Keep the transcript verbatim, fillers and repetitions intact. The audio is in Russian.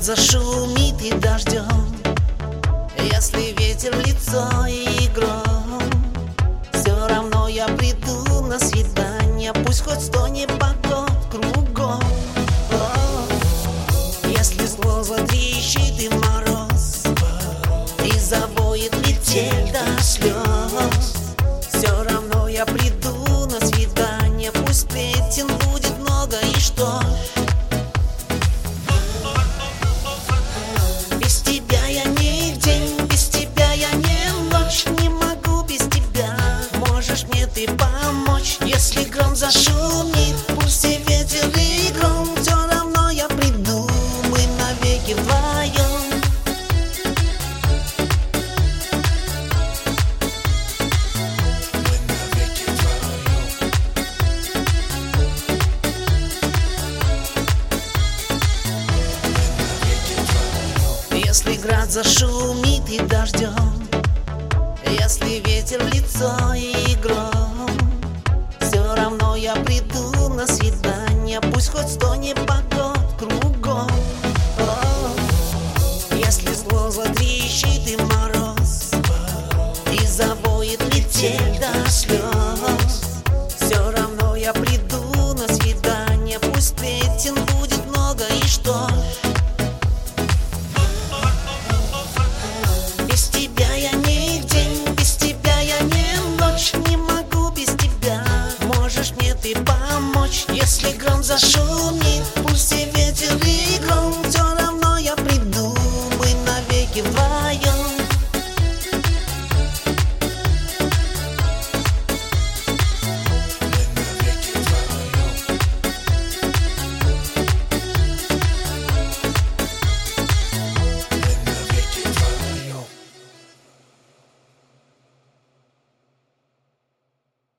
град зашумит и дождем, если ветер в лицо и гром, все равно я приду на свидание, пусть хоть сто непогод кругом. О, если зло затрещит и мороз, и завоет метель до слез, все равно я приду на свидание, пусть песен будет много и что. Без тебя я не день, без тебя я не ночь, не могу без тебя, можешь мне ты помочь. Если гром зашумит, пусть и ветер и гром, все равно я приду, мы навеки вдвоем. Если град зашумит и дождем, если ветер в лицо и гром, все равно я приду на свидание, пусть хоть сто не по